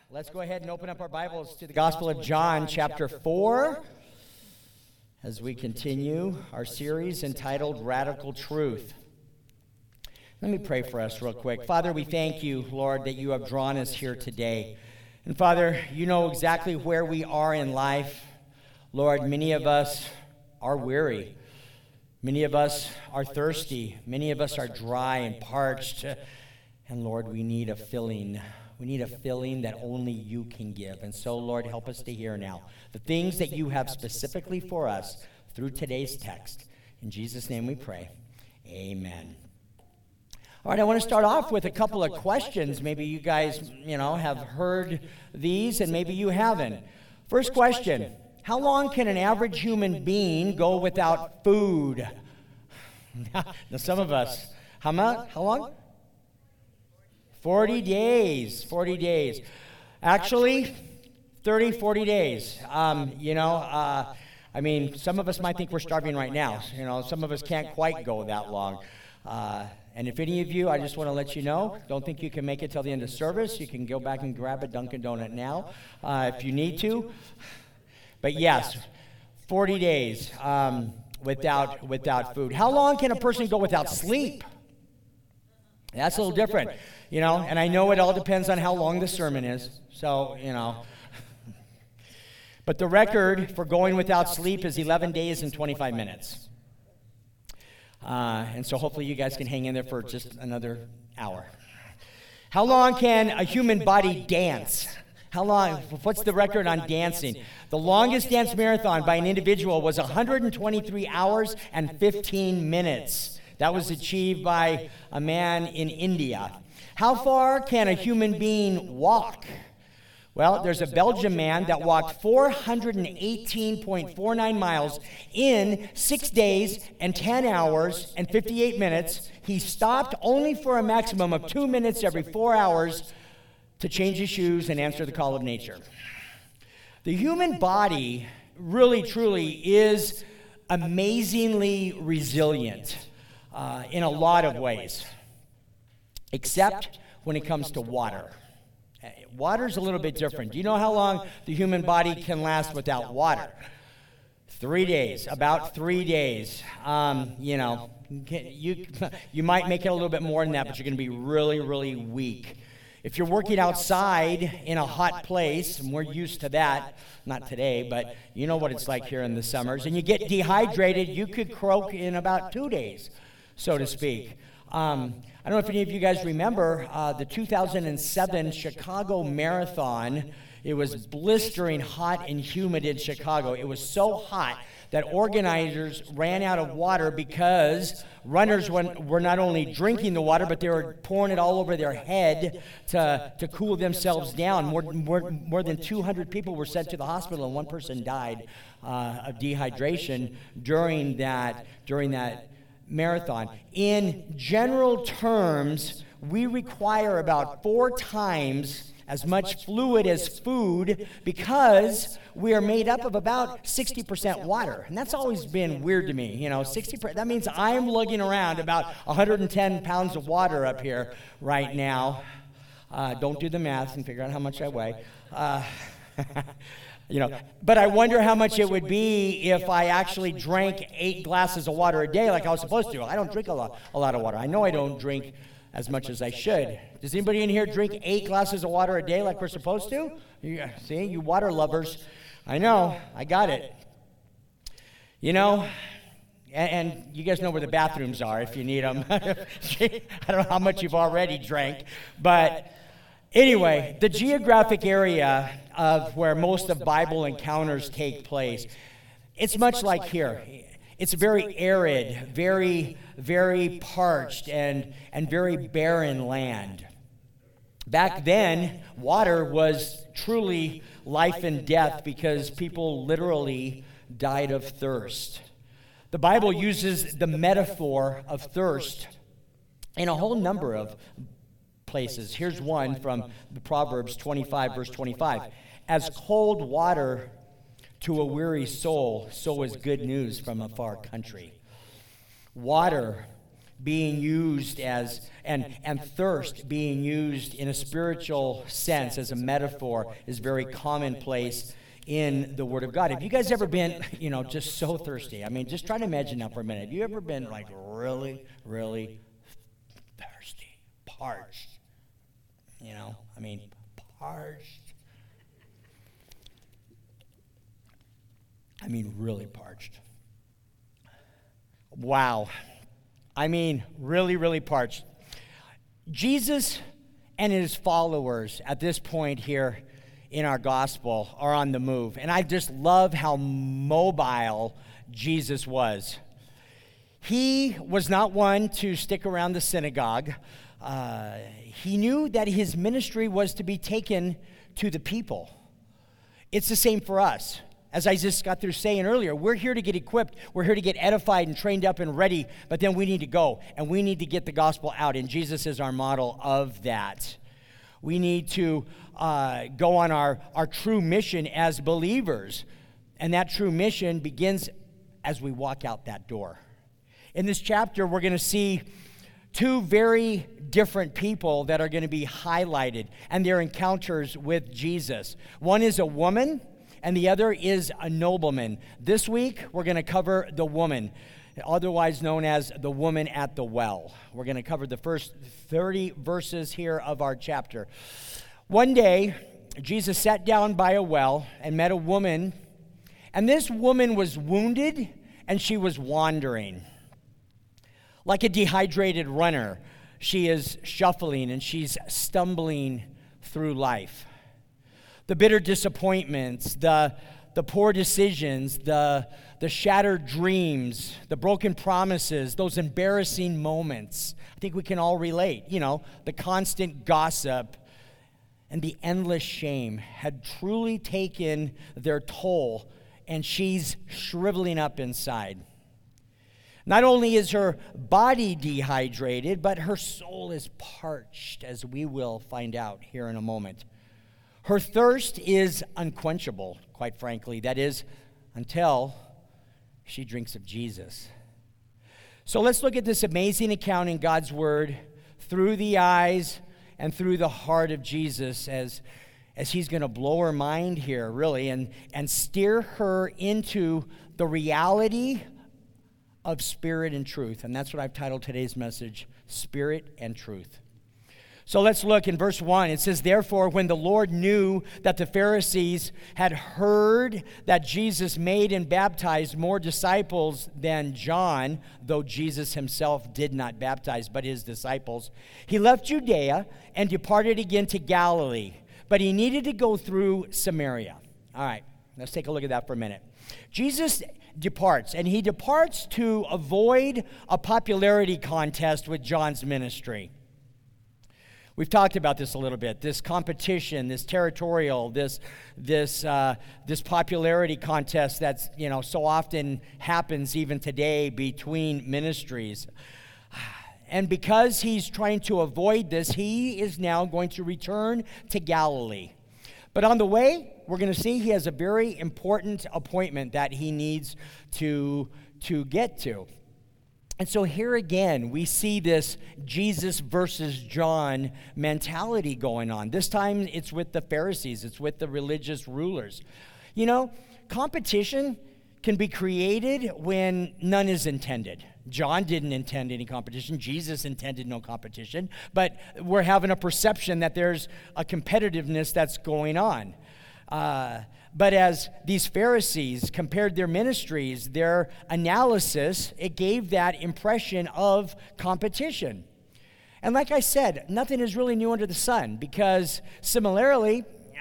Let's go ahead and open up our Bibles to the Gospel of John, chapter 4, as we continue our series entitled Radical Truth. Let me pray for us real quick. Father, we thank you, Lord, that you have drawn us here today. And Father, you know exactly where we are in life. Lord, many of us are weary. Many of us are thirsty. Many of us are dry and parched. And Lord, we need a filling. We need a filling that only you can give. And so, Lord, help us to hear now the things that you have specifically for us through today's text. In Jesus' name we pray. Amen. All right, I want to start off with a couple of questions. Maybe you guys, have heard these and maybe you haven't. First question, how long can an average human being go without food? Now, some of us, how long? 40 days. 40 days. Actually, 30, 40 days. Some of us might think we're starving right now. Some of us can't quite go that long. And if any of you, I just want to let you know, don't think you can make it till the end of service. You can go back and grab a Dunkin' Donut now if you need to. But yes, 40 days without food. How long can a person go without sleep? That's a little different, and I know it all depends on how long the sermon is, so, But the record for going without sleep is 11 days and 25 minutes. And so hopefully you guys can hang in there for just another hour. How long can a human body dance? How long? What's the record on dancing? The longest dance marathon by an individual was 123 hours and 15 minutes. That was achieved by a man in India. How far can a human being walk? Well, there's a Belgian man that walked 418.49 miles in 6 days and 10 hours and 58 minutes. He stopped only for a maximum of 2 minutes every 4 hours to change his shoes and answer the call of nature. The human body really, truly is amazingly resilient in a lot of ways, except when it comes to water. Water's a little bit different. Do you know how long the human body can last without water? 3 days, about 3 days. You might make it a little bit more than that, but you're going to be really, really weak. If you're working outside in a hot place, and we're used to that, not today, but you know what it's like here in the summers, and you get dehydrated, you could croak in about 2 days, so to speak. I don't know if any of you guys remember the 2007 Chicago Marathon. It was blistering hot and humid in Chicago. It was so hot that organizers ran out of water because runners were not only drinking the water, but they were pouring it all over their head to cool themselves down. More than 200 people were sent to the hospital, and one person died of dehydration during that marathon. In general terms, we require about 4 times as much fluid as food because we are made up of about 60% water. And that's always been weird to me. 60%, that means I'm lugging around about 110 pounds of water up here right now. Don't do the math and figure out how much I weigh. But I wonder how much it would be if I actually drank 8 glasses of water a day like I was supposed to. I don't drink a lot of water. I know I don't drink as much as I should. Does anybody in here drink 8 glasses of water a day like we're supposed to? See, you water lovers. I know, I got it. And you guys know where the bathrooms are if you need them. I don't know how much you've already drank, but anyway, the geographic area of where most of Bible encounters take place, it's much like here. It's very arid, very, very parched, and very barren land. Back then, water was truly life and death because people literally died of thirst. The Bible uses the metaphor of thirst in a whole number of places. Here's one from the Proverbs 25, verse 25. As cold water to a weary soul, so is good news from a far country. Water being used as, and thirst being used in a spiritual sense as a metaphor is very commonplace in the Word of God. Have you guys ever been, just so thirsty? I mean, just try to imagine that for a minute. Have you ever been like really, really thirsty, parched? Parched. Really parched. Wow. Really, really parched. Jesus and his followers at this point here in our gospel are on the move. And I just love how mobile Jesus was. He was not one to stick around the synagogue. He knew that his ministry was to be taken to the people. It's the same for us. As I just got through saying earlier, we're here to get equipped. We're here to get edified and trained up and ready, but then we need to go, and we need to get the gospel out, and Jesus is our model of that. We need to go on our true mission as believers, and that true mission begins as we walk out that door. In this chapter, we're going to see two very different people that are going to be highlighted, and their encounters with Jesus. One is a woman, and the other is a nobleman. This week, we're going to cover the woman, otherwise known as the woman at the well. We're going to cover the first 30 verses here of our chapter. One day, Jesus sat down by a well and met a woman, and this woman was wounded, and she was wandering. Like a dehydrated runner, she is shuffling, and she's stumbling through life. The bitter disappointments, the poor decisions, the shattered dreams, the broken promises, those embarrassing moments. I think we can all relate. The constant gossip and the endless shame had truly taken their toll, and she's shriveling up inside. Not only is her body dehydrated, but her soul is parched, as we will find out here in a moment. Her thirst is unquenchable, quite frankly. That is, until she drinks of Jesus. So let's look at this amazing account in God's Word through the eyes and through the heart of Jesus as he's going to blow her mind here, really, and steer her into the reality of spirit and truth. And that's what I've titled today's message, Spirit and Truth. So let's look in verse 1. It says, "Therefore, when the Lord knew that the Pharisees had heard that Jesus made and baptized more disciples than John, though Jesus himself did not baptize, but his disciples, he left Judea and departed again to Galilee. But he needed to go through Samaria." All right, let's take a look at that for a minute. Jesus departs, and he departs to avoid a popularity contest with John's ministry. We've talked about this a little bit, this competition, this territorial, this popularity contest that's, so often happens even today between ministries. And because he's trying to avoid this, he is now going to return to Galilee. But on the way, we're going to see he has a very important appointment that he needs to get to. And so here again, we see this Jesus versus John mentality going on. This time it's with the Pharisees. It's with the religious rulers. Competition can be created when none is intended. John didn't intend any competition. Jesus intended no competition. But we're having a perception that there's a competitiveness that's going on. But as these Pharisees compared their ministries, their analysis, it gave that impression of competition. And like I said, nothing is really new under the sun, because similarly,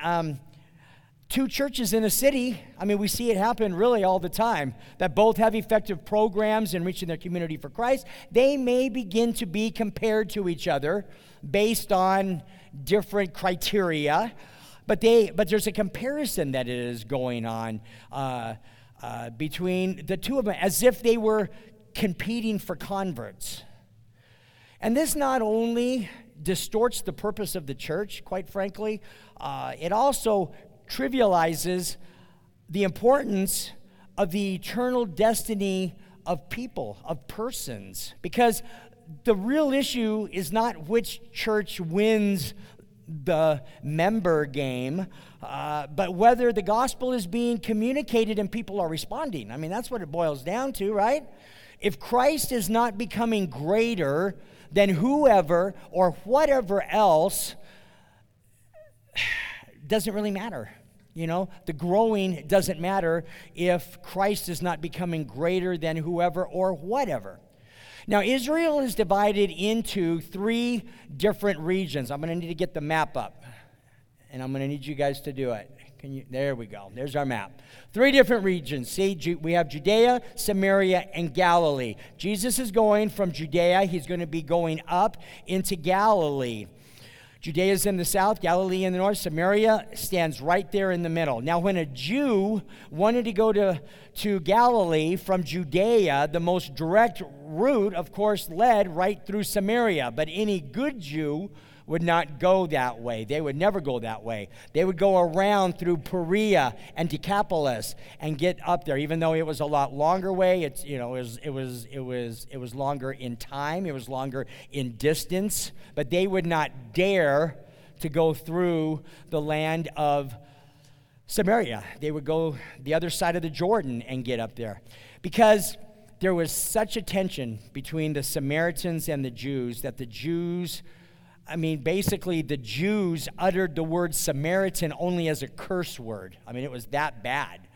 two churches in a city, we see it happen really all the time, that both have effective programs in reaching their community for Christ. They may begin to be compared to each other based on different criteria. But there's a comparison that is going on between the two of them, as if they were competing for converts. And this not only distorts the purpose of the church, quite frankly, it also trivializes the importance of the eternal destiny of people, of persons. Because the real issue is not which church wins the member game, but whether the gospel is being communicated and people are responding. I mean, that's what it boils down to, right? If Christ is not becoming greater than whoever or whatever else, doesn't really matter. You know, the growing doesn't matter if Christ is not becoming greater than whoever or whatever. Now, Israel is divided into 3 different regions. I'm going to need to get the map up, and I'm going to need you guys to do it. There we go. There's our map. 3 different regions. See, we have Judea, Samaria, and Galilee. Jesus is going from Judea. He's going to be going up into Galilee. Judea is in the south, Galilee in the north. Samaria stands right there in the middle. Now, when a Jew wanted to go to Galilee from Judea, the most direct route, of course, led right through Samaria. But any good Jew would not go that way. They would never go that way. They would go around through Perea and Decapolis and get up there. Even though it was a lot longer way, it was longer in time. It was longer in distance. But they would not dare to go through the land of Samaria. They would go the other side of the Jordan and get up there, because there was such a tension between the Samaritans and the Jews that the Jews, basically the Jews uttered the word Samaritan only as a curse word. It was that bad.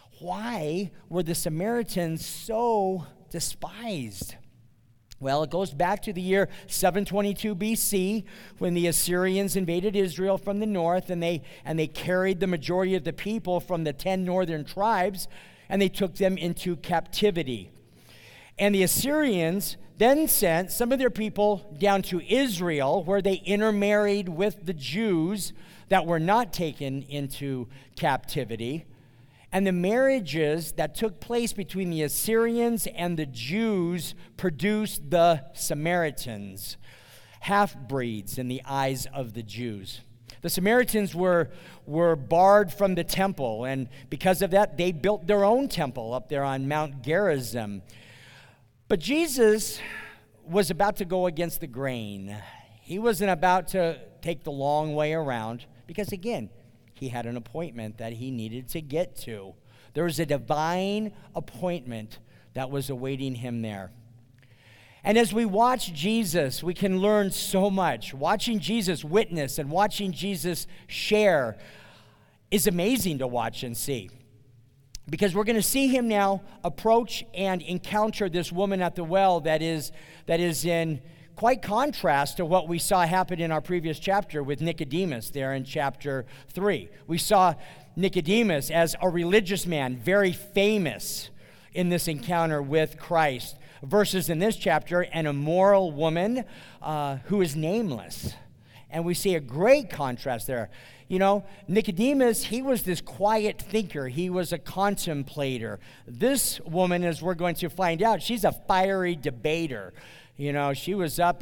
Why were the Samaritans so despised? Well, it goes back to the year 722 BC when the Assyrians invaded Israel from the north, and they carried the majority of the people from the 10 northern tribes, and they took them into captivity. And the Assyrians then sent some of their people down to Israel, where they intermarried with the Jews that were not taken into captivity. And the marriages that took place between the Assyrians and the Jews produced the Samaritans, half-breeds in the eyes of the Jews. The Samaritans were barred from the temple, and because of that, they built their own temple up there on Mount Gerizim. But Jesus was about to go against the grain. He wasn't about to take the long way around, because again, he had an appointment that he needed to get to. There was a divine appointment that was awaiting him there. And as we watch Jesus, we can learn so much. Watching Jesus witness and watching Jesus share is amazing to watch and see, because we're going to see him now approach and encounter this woman at the well that is in quite contrast to what we saw happen in our previous chapter with Nicodemus there in chapter 3. We saw Nicodemus as a religious man, very famous in this encounter with Christ, versus in this chapter, an immoral woman who is nameless. And we see a great contrast there. You know, Nicodemus, he was this quiet thinker. He was a contemplator. This woman, as we're going to find out, she's a fiery debater. You know, she was up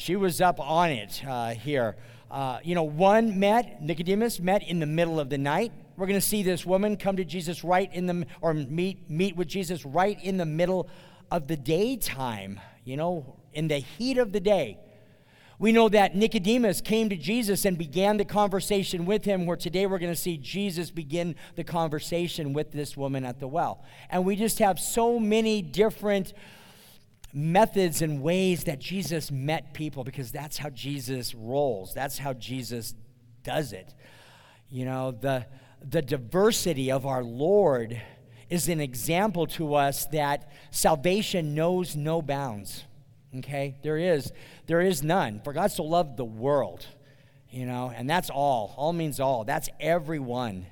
on it here. Nicodemus met in the middle of the night. We're going to see this woman come to Jesus meet with Jesus right in the middle of the daytime, in the heat of the day. We know that Nicodemus came to Jesus and began the conversation with him, where today we're going to see Jesus begin the conversation with this woman at the well. And we just have so many different methods and ways that Jesus met people, because that's how Jesus rolls. That's how Jesus does it. The diversity of our Lord is an example to us that salvation knows no bounds. Okay? There is none. For God so loved the world, and that's all. All means all. That's everyone.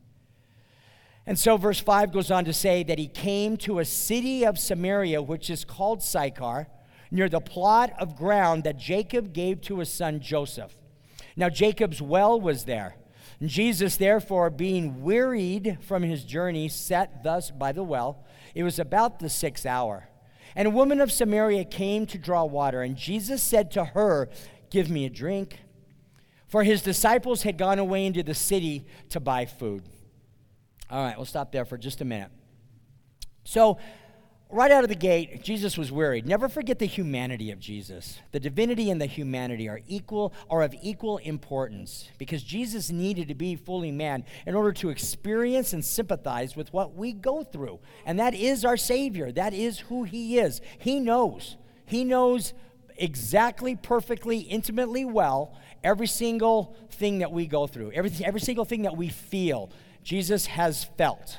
And so verse 5 goes on to say that he came to a city of Samaria, which is called Sychar, near the plot of ground that Jacob gave to his son Joseph. Now Jacob's well was there. And Jesus, therefore, being wearied from his journey, sat thus by the well. It was about the 6th hour. And a woman of Samaria came to draw water, and Jesus said to her, "Give me a drink." For his disciples had gone away into the city to buy food. All right, we'll stop there for just a minute. So, right out of the gate, Jesus was worried. Never forget the humanity of Jesus. The divinity and the humanity are of equal importance, because Jesus needed to be fully man in order to experience and sympathize with what we go through. And that is our Savior. That is who he is. He knows. He knows exactly, perfectly, intimately well every single thing that we go through, every single thing that we feel. Jesus has felt.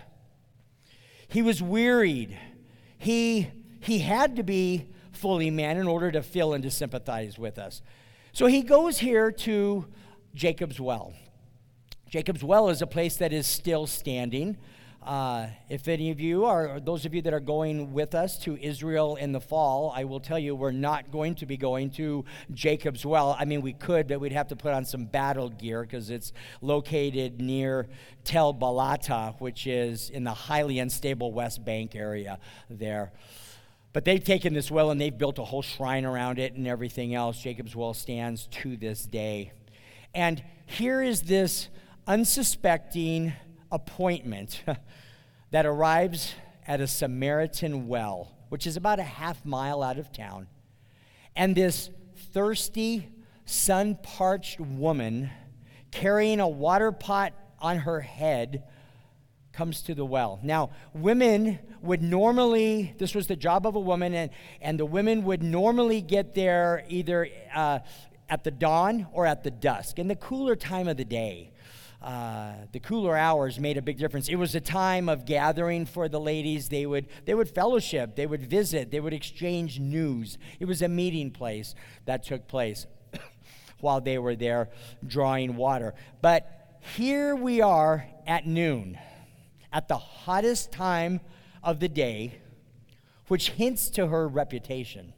He was wearied. He had to be fully man in order to feel and to sympathize with us. So he goes here to Jacob's Well. Jacob's Well is a place that is still standing. If any of you or those of you that are going with us to Israel in the fall, I will tell you we're not going to be going to Jacob's Well. I mean, we could, but we'd have to put on some battle gear because it's located near Tel Balata, which is in the highly unstable West Bank area there. But they've taken this well and they've built a whole shrine around it and everything else. Jacob's Well stands to this day. And here is this unsuspecting appointment that arrives at a Samaritan well, which is about a half mile out of town. And this thirsty, sun-parched woman carrying a water pot on her head comes to the well. Now, women would normally, this was the job of a woman, and the women would normally get there either at the dawn or at the dusk, in the cooler time of the day. The cooler hours made a big difference. It was a time of gathering for the ladies. They would fellowship, they would visit, they would exchange news. It was a meeting place that took place while they were there drawing water. But here we are at noon, at the hottest time of the day, which hints to her reputation.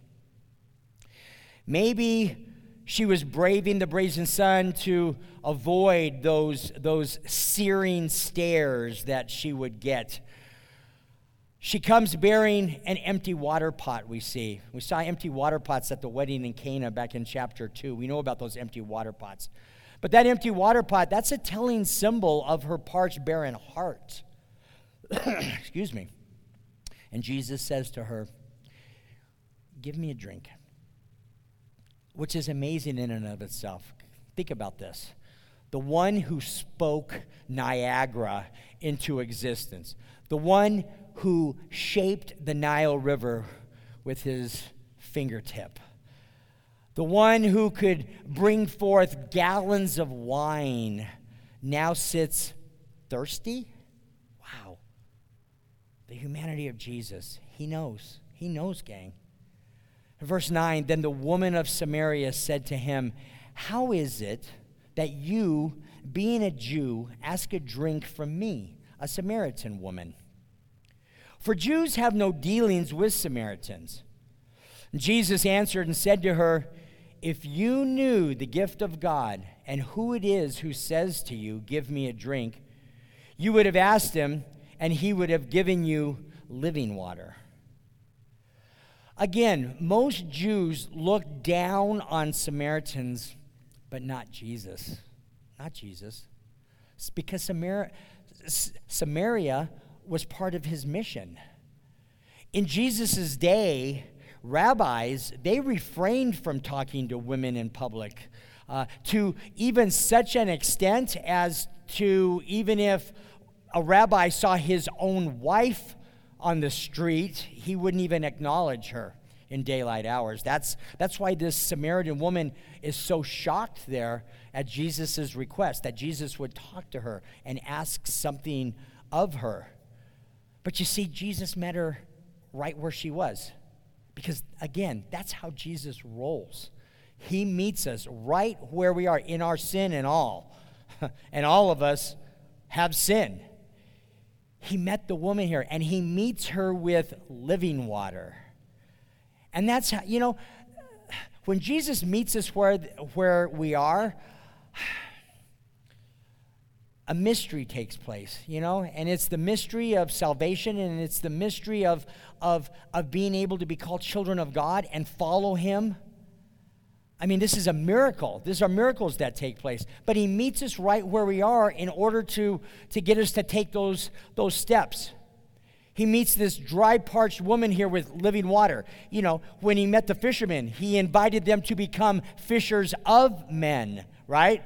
Maybe she was braving the brazen sun to avoid those searing stares that she would get. She comes bearing an empty water pot, we see. We saw empty water pots at the wedding in Cana back in chapter 2. We know about those empty water pots. But that empty water pot, that's a telling symbol of her parched, barren heart. Excuse me. And Jesus says to her, "Give me a drink," which is amazing in and of itself. Think about this. The one who spoke Niagara into existence, the one who shaped the Nile River with his fingertip, the one who could bring forth gallons of wine, now sits thirsty? Wow. The humanity of Jesus. He knows. He knows, gang. Verse 9, then the woman of Samaria said to him, "How is it that you, being a Jew, ask a drink from me, a Samaritan woman? For Jews have no dealings with Samaritans." And Jesus answered and said to her, "If you knew the gift of God and who it is who says to you, 'Give me a drink,' you would have asked him, and he would have given you living water." Again, most Jews looked down on Samaritans, but not Jesus. Not Jesus. It's because Samaria was part of his mission. In Jesus' day, rabbis, they refrained from talking to women in public, to even such an extent as to, even if a rabbi saw his own wife on the street, he wouldn't even acknowledge her in daylight hours. That's why this Samaritan woman is so shocked there at Jesus' request, that Jesus would talk to her and ask something of her. But you see, Jesus met her right where she was. Because, again, that's how Jesus rolls. He meets us right where we are in our sin and all. And all of us have sin. He met the woman here, and he meets her with living water. And that's how, when Jesus meets us where we are, a mystery takes place, and it's the mystery of salvation, and it's the mystery of being able to be called children of God and follow him. I mean, this is a miracle. These are miracles that take place. But he meets us right where we are in order to get us to take those steps. He meets this dry, parched woman here with living water. You know, when he met the fishermen, he invited them to become fishers of men, right?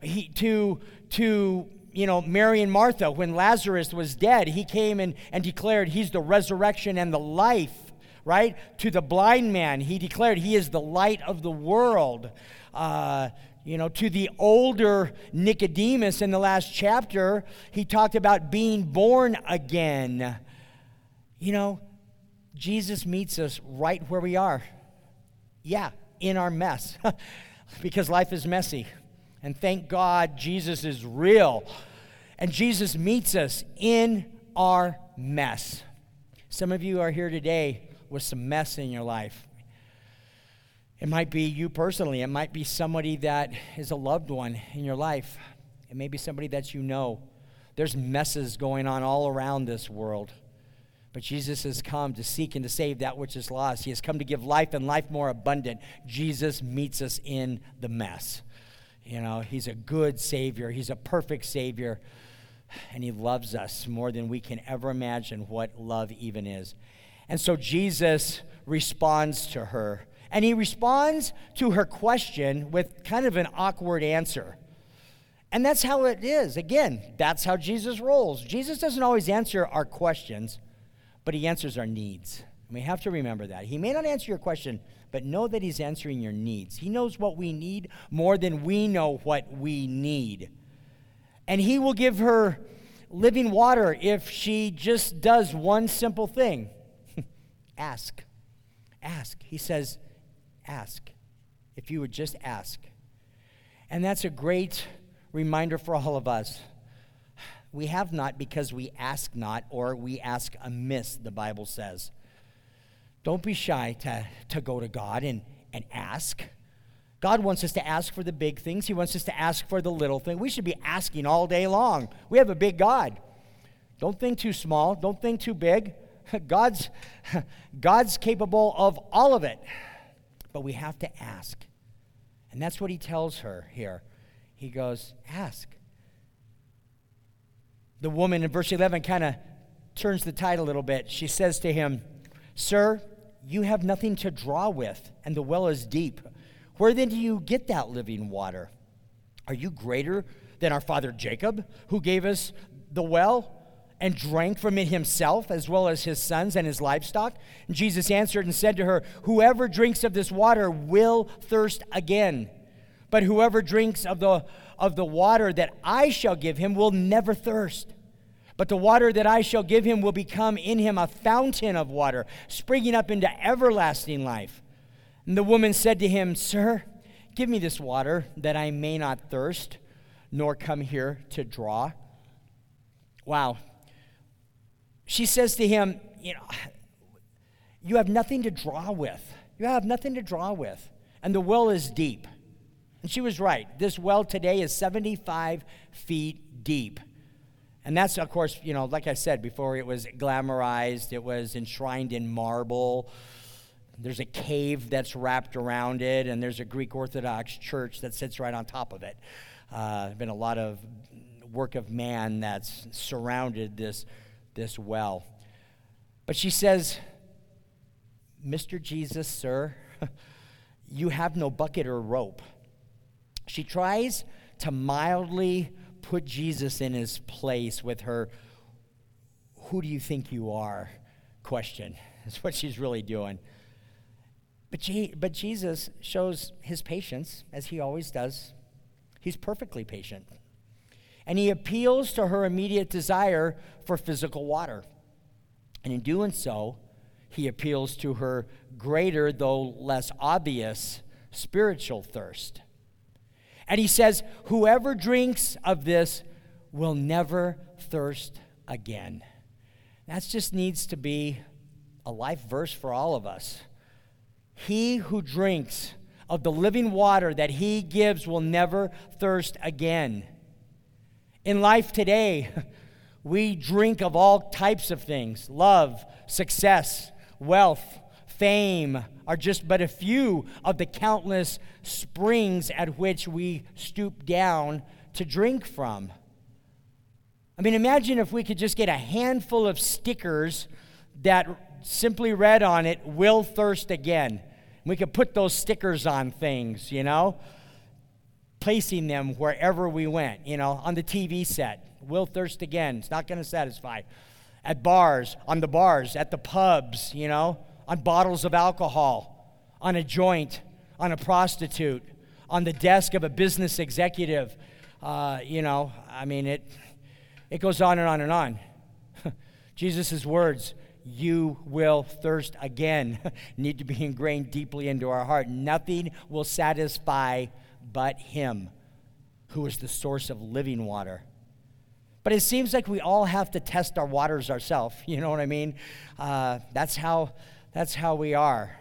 Mary and Martha, when Lazarus was dead, he came and declared he's the resurrection and the life, right? To the blind man, he declared he is the light of the world. To the older Nicodemus in the last chapter, he talked about being born again. Jesus meets us right where we are. Yeah, in our mess, because life is messy. And thank God Jesus is real. And Jesus meets us in our mess. Some of you are here today with some mess in your life. It might be you personally. It might be somebody that is a loved one in your life. It may be somebody that you know. There's messes going on all around this world. But Jesus has come to seek and to save that which is lost. He has come to give life and life more abundant. Jesus meets us in the mess. He's a good Savior. He's a perfect Savior. And he loves us more than we can ever imagine what love even is. And so Jesus responds to her. And he responds to her question with kind of an awkward answer. And that's how it is. Again, that's how Jesus rolls. Jesus doesn't always answer our questions, but he answers our needs. And we have to remember that. He may not answer your question, but know that he's answering your needs. He knows what we need more than we know what we need. And he will give her living water if she just does one simple thing. Ask. Ask. He says, ask. If you would just ask. And that's a great reminder for all of us. We have not because we ask not, or we ask amiss, the Bible says. Don't be shy to go to God and ask. God wants us to ask for the big things. He wants us to ask for the little thing. We should be asking all day long. We have a big God. Don't think too small. Don't think too big. God's capable of all of it. But we have to ask. And that's what he tells her here. He goes, ask. The woman in verse 11 kind of turns the tide a little bit. She says to him, "Sir, you have nothing to draw with, and the well is deep. Where then do you get that living water? Are you greater than our father Jacob, who gave us the well and drank from it himself, as well as his sons and his livestock?" And Jesus answered and said to her, "Whoever drinks of this water will thirst again. But whoever drinks of the water that I shall give him will never thirst. But the water that I shall give him will become in him a fountain of water, springing up into everlasting life." And the woman said to him, "Sir, give me this water, that I may not thirst, nor come here to draw." Wow. She says to him, you have nothing to draw with. You have nothing to draw with. And the well is deep. And she was right. This well today is 75 feet deep. And that's, of course, like I said before, it was glamorized. It was enshrined in marble. There's a cave that's wrapped around it, and there's a Greek Orthodox church that sits right on top of it. There's been a lot of work of man that's surrounded this well. But she says, "Mr. Jesus, sir, you have no bucket or rope." She tries to mildly put Jesus in his place with her, "Who do you think you are?" question. That's what she's really doing. But Jesus shows his patience, as he always does. He's perfectly patient. And he appeals to her immediate desire for physical water. And in doing so, he appeals to her greater, though less obvious, spiritual thirst. And he says, "Whoever drinks of this will never thirst again." That just needs to be a life verse for all of us. He who drinks of the living water that he gives will never thirst again. In life today, we drink of all types of things. Love, success, wealth, fame are just but a few of the countless springs at which we stoop down to drink from. I mean, imagine if we could just get a handful of stickers that simply read on it, "Will thirst again." We could put those stickers on things, placing them wherever we went, on the TV set. "Will thirst again." It's not going to satisfy. At bars, on the bars, at the pubs, on bottles of alcohol, on a joint, on a prostitute, on the desk of a business executive. It goes on and on and on. Jesus' words, "You will thirst again," need to be ingrained deeply into our heart. Nothing will satisfy but Him, who is the source of living water. But it seems like we all have to test our waters ourselves. You know what I mean? That's how we are.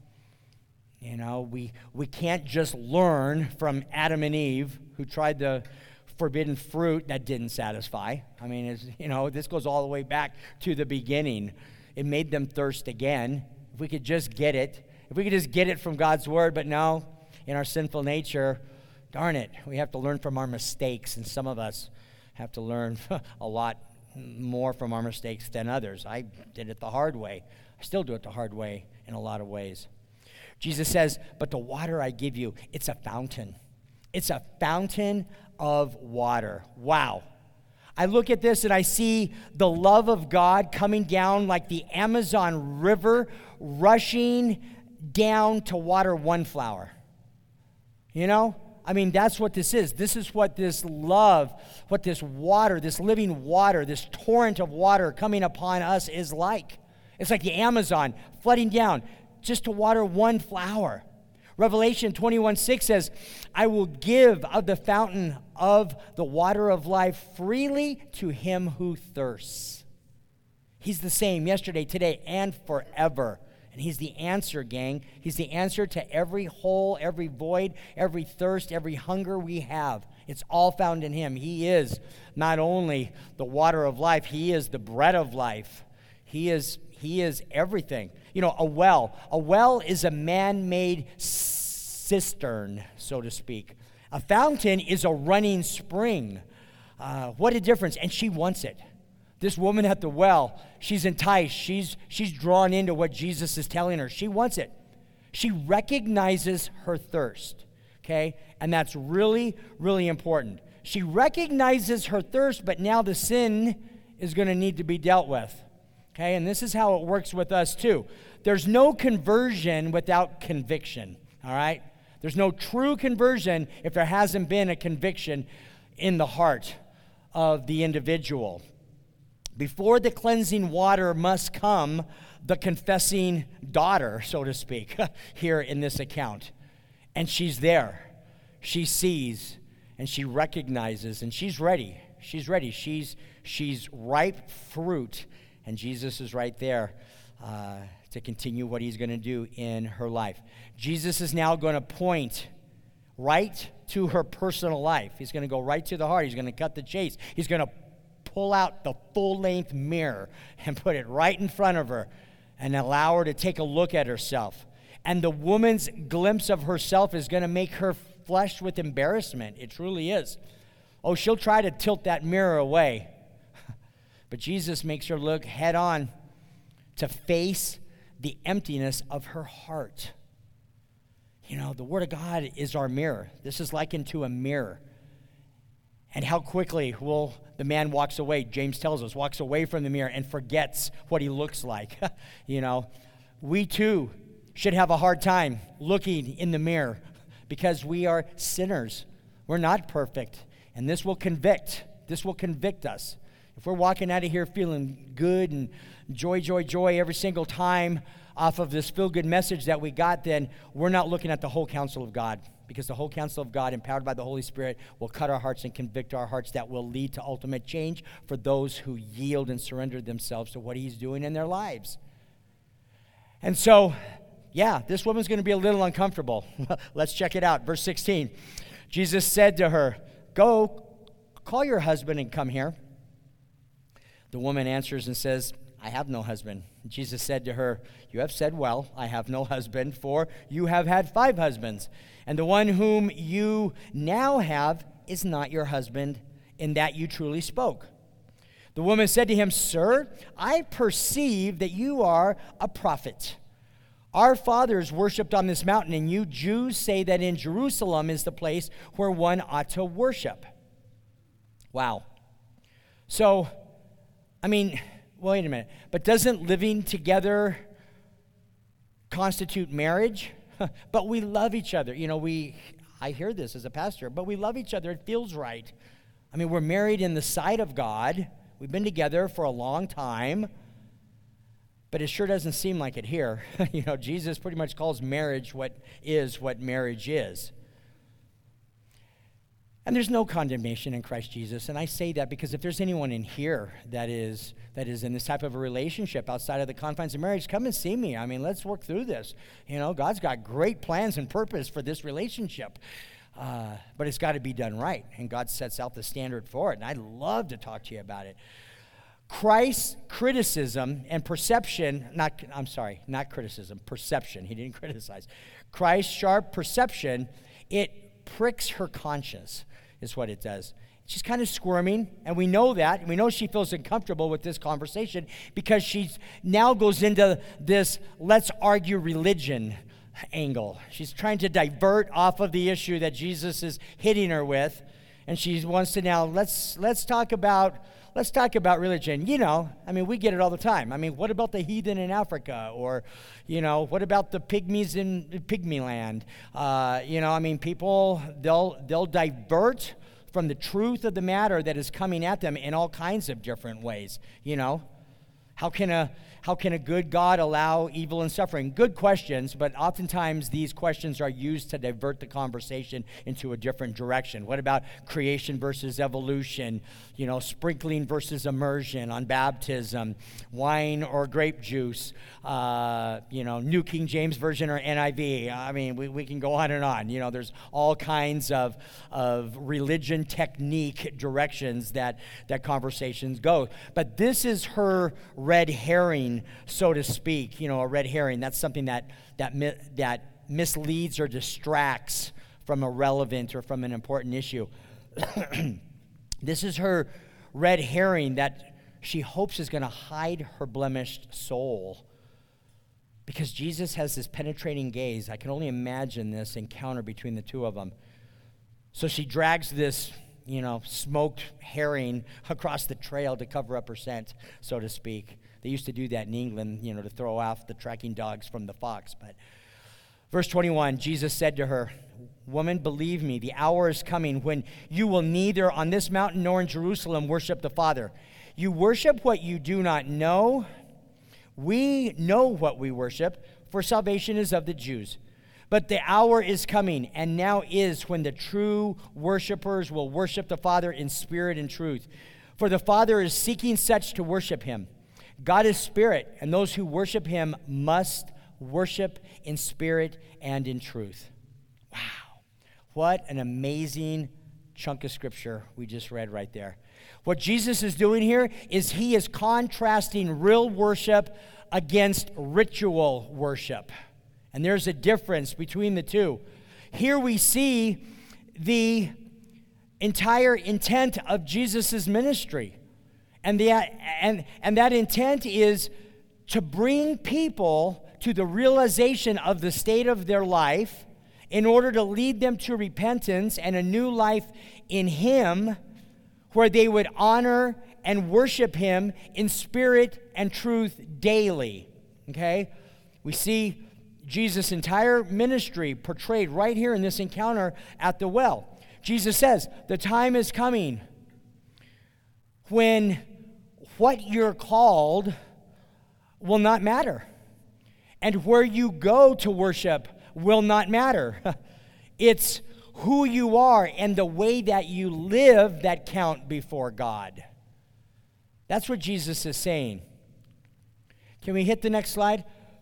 We can't just learn from Adam and Eve, who tried the forbidden fruit that didn't satisfy. I mean, this goes all the way back to the beginning. It made them thirst again. If we could just get it from God's word, but no, in our sinful nature, darn it, we have to learn from our mistakes, and some of us have to learn a lot more from our mistakes than others. I did it the hard way. I still do it the hard way in a lot of ways. Jesus says, "But the water I give you, it's a fountain. It's a fountain of water." Wow. I look at this and I see the love of God coming down like the Amazon River, rushing down to water one flower. That's what this is. This is what this love, what this water, this living water, this torrent of water coming upon us is like. It's like the Amazon flooding down just to water one flower. Revelation 21:6 says, "I will give of the fountain of the water of life freely to him who thirsts." He's the same yesterday, today, and forever. And He's the answer, gang. He's the answer to every hole, every void, every thirst, every hunger we have. It's all found in Him. He is not only the water of life, He is the bread of life. He is everything. A well is a man-made cistern, so to speak. A fountain is a running spring. What a difference. And she wants it. This woman at the well, she's enticed. She's drawn into what Jesus is telling her. She wants it. She recognizes her thirst, okay? And that's really, really important. She recognizes her thirst, but now the sin is going to need to be dealt with, okay? And this is how it works with us too. There's no conversion without conviction, all right? There's no true conversion if there hasn't been a conviction in the heart of the individual. Before the cleansing water must come the confessing daughter, so to speak, here in this account. And she's there. She sees and she recognizes and she's ready. She's ready. She's ripe fruit. And Jesus is right there to continue what He's going to do in her life. Jesus is now going to point right to her personal life. He's going to go right to the heart. He's going to cut the chase. He's going to pull out the full-length mirror and put it right in front of her and allow her to take a look at herself. And the woman's glimpse of herself is going to make her flushed with embarrassment. It truly is. Oh, she'll try to tilt that mirror away. But Jesus makes her look head on to face the emptiness of her heart. The Word of God is our mirror. This is likened to a mirror. And how quickly will the man walks away, James tells us, walks away from the mirror and forgets what he looks like. We too should have a hard time looking in the mirror because we are sinners. We're not perfect. And this will convict. This will convict us. If we're walking out of here feeling good and joy every single time off of this feel-good message that we got, then we're not looking at the whole counsel of God. Because the whole counsel of God, empowered by the Holy Spirit, will cut our hearts and convict our hearts. That will lead to ultimate change for those who yield and surrender themselves to what He's doing in their lives. And so, this woman's going to be a little uncomfortable. Let's check it out. Verse 16. Jesus said to her, "Go, call your husband and come here." The woman answers and says, "I have no husband." Jesus said to her, "You have said well, I have no husband, for you have had 5 husbands. And the one whom you now have is not your husband, in that you truly spoke. The woman said to him, "Sir, I perceive that you are a prophet. Our fathers worshipped on this mountain, and you Jews say that in Jerusalem is the place where one ought to worship." Wow. So, wait a minute. But doesn't living together constitute marriage? But we love each other. I hear this as a pastor, but we love each other. It feels right. We're married in the sight of God. We've been together for a long time, but it sure doesn't seem like it here. Jesus pretty much calls marriage what marriage is. And there's no condemnation in Christ Jesus, and I say that because if there's anyone in here that is in this type of a relationship outside of the confines of marriage, come and see me. Let's work through this. God's got great plans and purpose for this relationship. But it's got to be done right, and God sets out the standard for it, and I'd love to talk to you about it. Christ's criticism and perception, not criticism, perception, he didn't criticize. Christ's sharp perception, it pricks her conscience, is what it does. She's kind of squirming, and we know that. And we know she feels uncomfortable with this conversation because she now goes into this let's argue religion angle. She's trying to divert off of the issue that Jesus is hitting her with, and she wants to now let's talk about religion. We get it all the time. What about the heathen in Africa, or what about the pygmies in Pygmy land? People they'll divert from the truth of the matter that is coming at them in all kinds of different ways. How can a good God allow evil and suffering? Good questions, but oftentimes these questions are used to divert the conversation into a different direction. What about creation versus evolution? Sprinkling versus immersion on baptism, wine or grape juice, New King James Version or NIV. We can go on and on. There's all kinds of religion technique directions that conversations go. But this is her red herring, so to speak. A red herring, that's something that misleads or distracts from a relevant or from an important issue. This is her red herring that she hopes is going to hide her blemished soul, because Jesus has this penetrating gaze. I can only imagine this encounter between the two of them. So she drags this smoked herring across the trail to cover up her scent, so to speak. They used to do that in England, to throw off the tracking dogs from the fox. But verse 21, Jesus said to her, "Woman, believe me, the hour is coming when you will neither on this mountain nor in Jerusalem worship the Father. You worship what you do not know. We know what we worship, for salvation is of the Jews. But the hour is coming, and now is, when the true worshipers will worship the Father in spirit and truth. For the Father is seeking such to worship him. God is spirit, and those who worship him must worship in spirit and in truth." Wow. What an amazing chunk of scripture we just read right there. What Jesus is doing here is he is contrasting real worship against ritual worship. And there's a difference between the two. Here we see the entire intent of Jesus' ministry. And that intent is to bring people to the realization of the state of their life in order to lead them to repentance and a new life in him, where they would honor and worship him in spirit and truth daily. Okay? We see Jesus' entire ministry portrayed right here in this encounter at the well. Jesus says, the time is coming when what you're called will not matter, and where you go to worship will not matter. It's who you are and the way that you live that count before God. That's what Jesus is saying. Can we hit the next slide?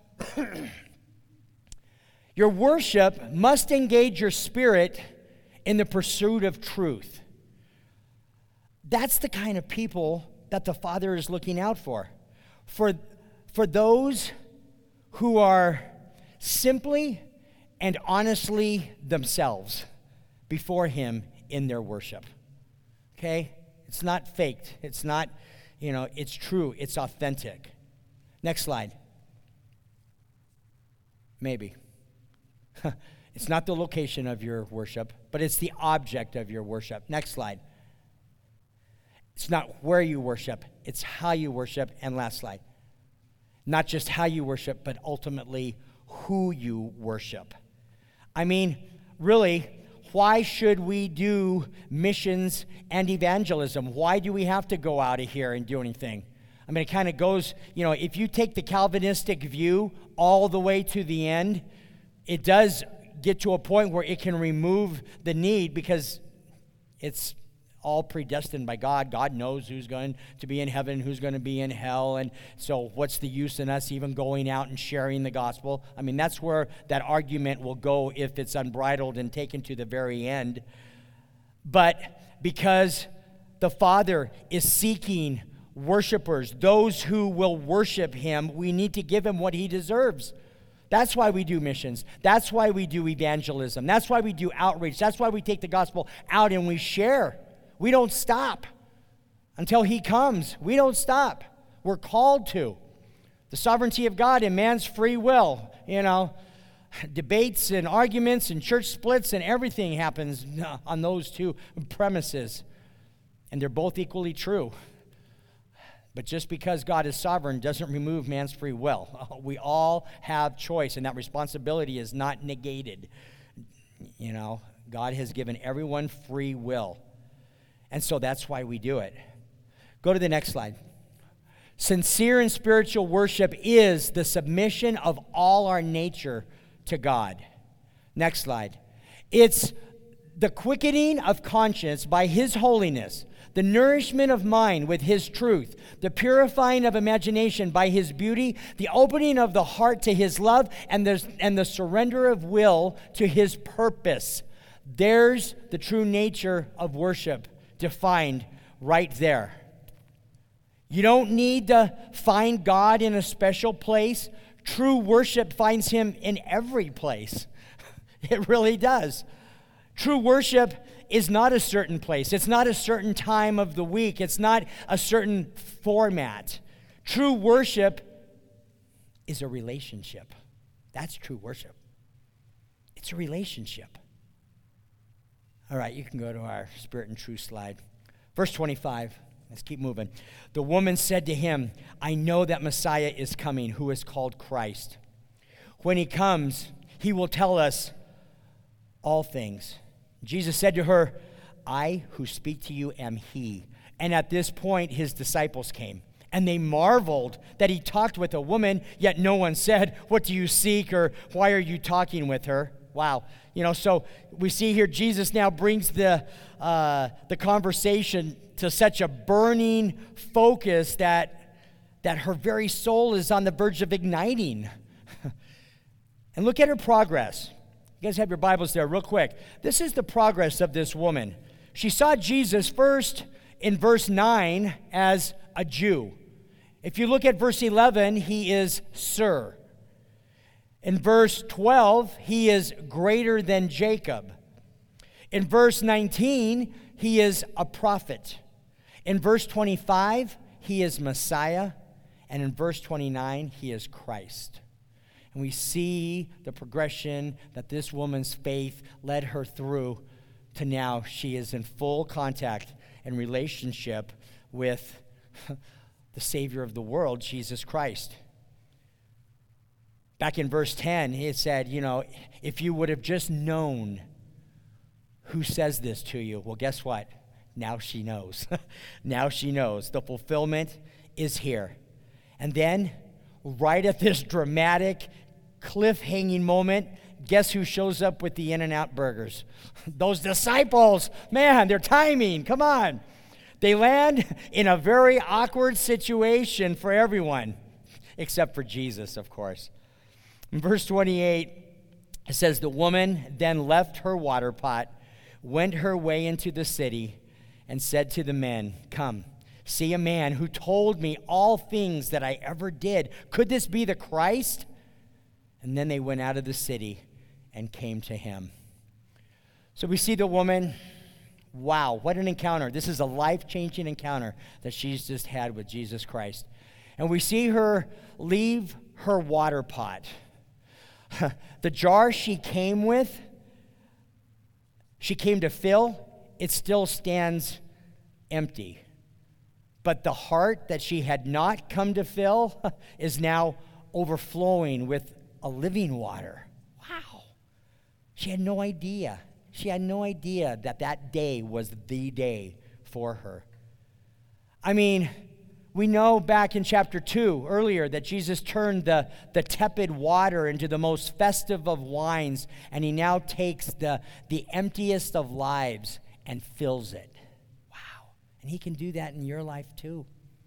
Your worship must engage your spirit in the pursuit of truth. That's the kind of people that the Father is looking out for. For those who are simply and honestly themselves before him in their worship. Okay? It's not faked. It's not it's true, it's authentic. Next slide. Maybe. It's not the location of your worship, but it's the object of your worship. Next slide. It's not where you worship, it's how you worship. And last slide. Not just how you worship, but ultimately who you worship. I mean, really, why should we do missions and evangelism? Why do we have to go out of here and do anything? I mean, it kind of goes, if you take the Calvinistic view all the way to the end, it does get to a point where it can remove the need because it's all predestined by God. God knows who's going to be in heaven, who's going to be in hell, and so what's the use in us even going out and sharing the gospel? I mean, that's where that argument will go if it's unbridled and taken to the very end. But because the Father is seeking worshipers, those who will worship him, we need to give him what he deserves. That's why we do missions. That's why we do evangelism. That's why we do outreach. That's why we take the gospel out and we share. We don't stop until he comes. We don't stop. We're called to. The sovereignty of God and man's free will. Debates and arguments and church splits and everything happens on those two premises. And they're both equally true. But just because God is sovereign doesn't remove man's free will. We all have choice, and that responsibility is not negated. God has given everyone free will. And so that's why we do it. Go to the next slide. Sincere and spiritual worship is the submission of all our nature to God. Next slide. It's the quickening of conscience by his holiness, the nourishment of mind with his truth, the purifying of imagination by his beauty, the opening of the heart to his love, and the surrender of will to his purpose. There's the true nature of worship defined right there. You don't need to find God in a special place. True worship finds him in every place. It really does. True worship is not a certain place. It's not a certain time of the week. It's not a certain format. True worship is a relationship. That's true worship. It's a relationship. All right, you can go to our Spirit and Truth slide. Verse 25. Let's keep moving. The woman said to him, I know that Messiah is coming, who is called Christ. When he comes, he will tell us all things. Jesus said to her, I who speak to you am he. And at this point, his disciples came. And they marveled that he talked with a woman, yet no one said, what do you seek, or why are you talking with her? Wow. So we see here Jesus now brings the conversation to such a burning focus that her very soul is on the verge of igniting. And look at her progress. You guys have your Bibles there real quick. This is the progress of this woman. She saw Jesus first in verse 9 as a Jew. If you look at verse 11, he is Sir. In verse 12, he is greater than Jacob. In verse 19, he is a prophet. In verse 25, he is Messiah. And in verse 29, he is Christ. And we see the progression that this woman's faith led her through to now she is in full contact and relationship with the Savior of the world, Jesus Christ. Back in verse 10, it said, if you would have just known who says this to you, well, guess what? Now she knows. Now she knows. The fulfillment is here. And then, right at this dramatic, cliff-hanging moment, guess who shows up with the In-N-Out burgers? Those disciples. Man, their timing. Come on. They land in a very awkward situation for everyone, except for Jesus, of course. In verse 28, it says, the woman then left her water pot, went her way into the city, and said to the men, come, see a man who told me all things that I ever did. Could this be the Christ? And then they went out of the city and came to him. So we see the woman Wow, what an encounter. This is a life-changing encounter that she's just had with Jesus Christ. And we see her leave her water pot. The jar she came with, she came to fill, it still stands empty. But the heart that she had not come to fill is now overflowing with a living water. Wow. She had no idea. She had no idea that that day was the day for her. I mean, we know back in chapter 2 earlier that Jesus turned the tepid water into the most festive of wines, and he now takes the emptiest of lives and fills it. Wow. And he can do that in your life too.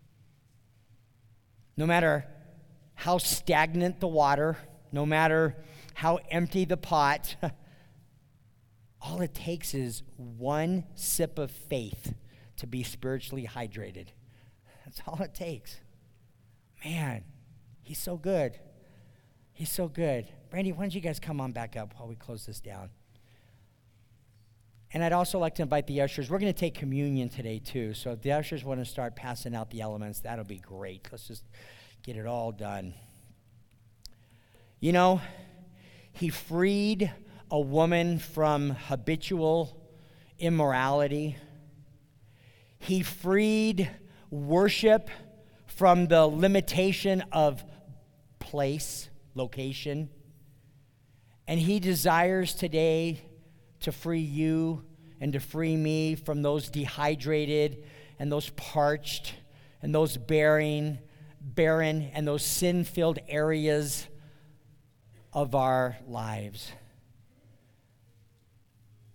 No matter how stagnant the water, no matter how empty the pot, all it takes is one sip of faith to be spiritually hydrated. That's all it takes. Man, he's so good. He's so good. Brandy, why don't you guys come on back up while we close this down? And I'd also like to invite the ushers. We're going to take communion today too. So if the ushers want to start passing out the elements, that'll be great. Let's just get it all done. You know, he freed a woman from habitual immorality. He freed worship from the limitation of place, location. And he desires today to free you and to free me from those dehydrated and those parched and those barren and those sin-filled areas of our lives.